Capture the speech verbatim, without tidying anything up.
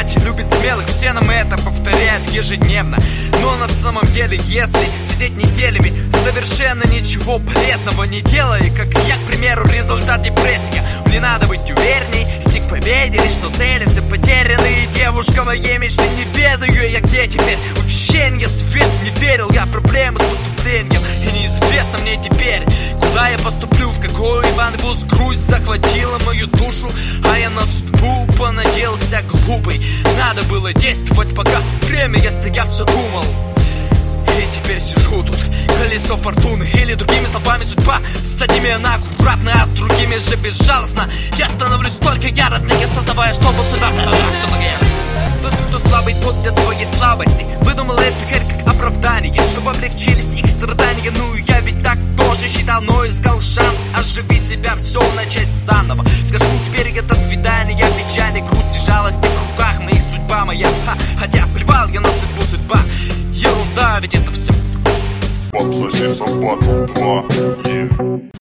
удача любит смелых, все нам это повторяют ежедневно. Но на самом деле, если сидеть неделями, совершенно ничего полезного не делая, как я, к примеру, результат депрессии, мне надо быть уверенней, идти к победе, лишь но цели все потеряны. И девушка моей мечты не ведаю я, где теперь учение, свет не верил я, проблемы с поступлением, и неизвестно мне теперь, куда я поступлю, в какой вуз. Грусть захватила мою душу, а я на судьбу понадеялся глупый. Надо было действовать, пока время я стоял, все думал. И теперь сижу тут, колесо фортуны, или другими словами судьба. С одними она аккуратна, а с другими же безжалостна. Я становлюсь только яростнее, создавая, чтобы сюда все так ясно. Тот, кто слабый, тот для своей слабости выдумал это херь как оправдание, чтобы облегчились их страдания. Ну я ведь так тоже считал, но искал шанс оживить себя, все начать заново. Скажу теперь это свидание, печали, грусти, жалости в руках моих, судьба моя. Ха, хотя плевал я на судьбу, судьба ерунда, ведь это все. Попсоси собаку два, yeah.